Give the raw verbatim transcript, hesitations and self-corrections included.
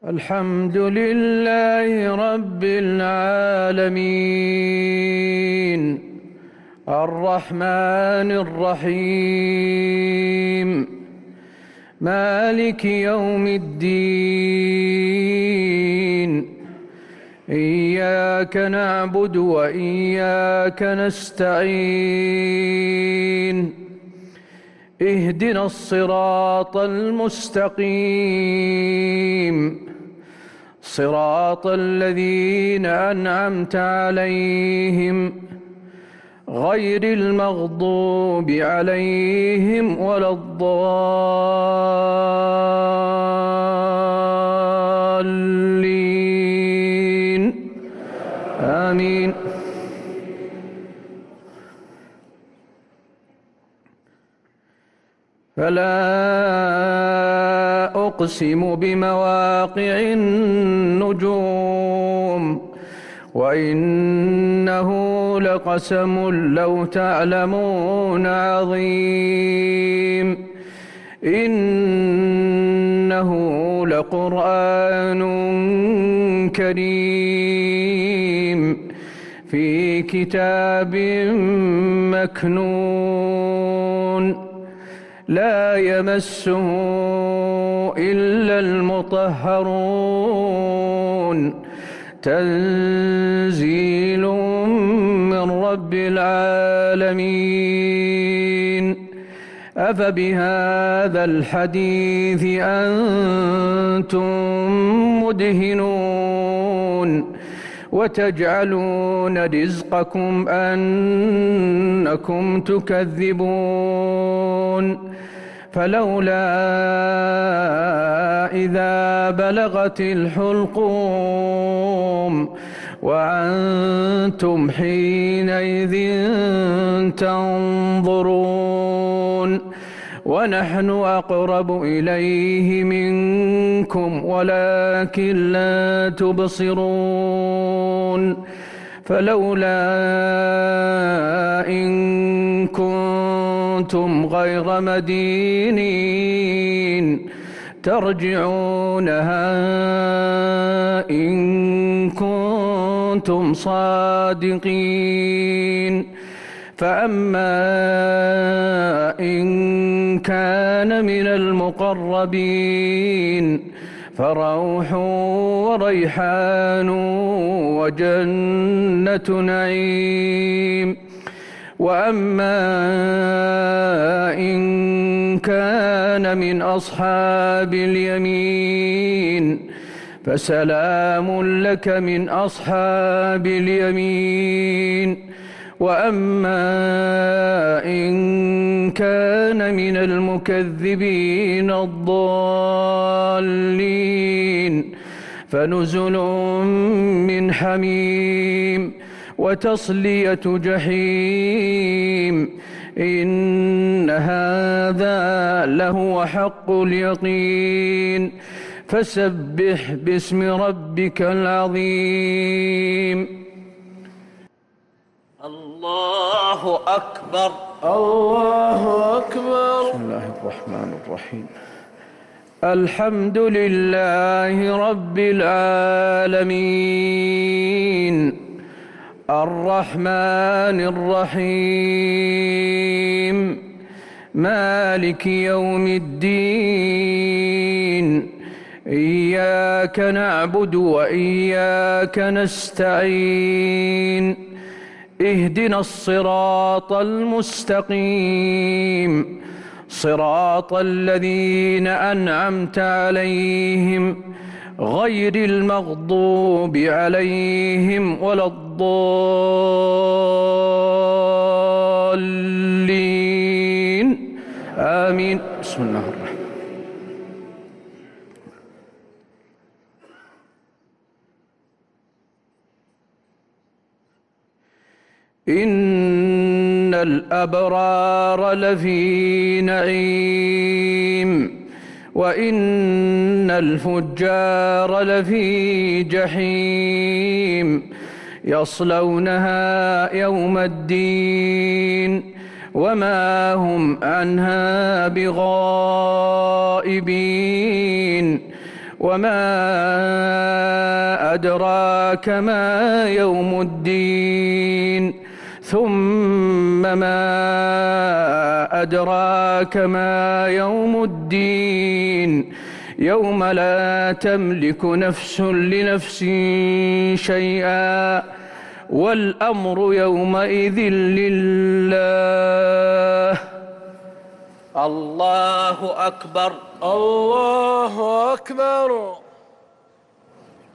الحمد لله رب العالمين الرحمن الرحيم مالك يوم الدين إياك نعبد وإياك نستعين اهدنا الصراط المستقيم صراط الذين أنعمت عليهم غير المغضوب عليهم ولا الضالين آمين. فلا أقسم بمواقع النجوم وإنه لقسم لو تعلمون عظيم إنه لقرآن كريم في كتاب مكنون لا يمسه إلا المطهرون تنزيل من رب العالمين. أفبهذا الحديث أنتم مدهنون وتجعلون رزقكم أنكم تكذبون فلولا إذا بلغت الحلقوم وأنتم حينئذ تنظرون ونحن أقرب إليه منكم ولكن لا تبصرون فلولا إن كنتم غير مدينين ترجعونها إن كنتم صادقين فأما إن كان من المقربين فروح وريحان وجنة نعيم وأما إن كان من أصحاب اليمين فسلام لك من أصحاب اليمين وأما إن كان من المكذبين الضالين فنزل من حميم وتصلية جحيم إن هذا لهو حق اليقين فسبح باسم ربك العظيم. الله أكبر الله أكبر. بسم الله الرحمن الرحيم. الحمد لله رب العالمين الرحمن الرحيم مالك يوم الدين إياك نعبد وإياك نستعين اهدنا الصراط المستقيم صراط الذين أنعمت عليهم غير المغضوب عليهم ولا الضالين آمين. بسم الله الرحمن الرحيم. إن الأبرار لفي نعيم وإن الفجار لفي جحيم يصلونها يوم الدين وما هم عنها بغائبين وما أدراك ما يوم الدين ثم ما أدراك ما يوم الدين يوم لا تملك نفس لنفس شيئا والأمر يومئذ لله. الله أكبر. الله أكبر.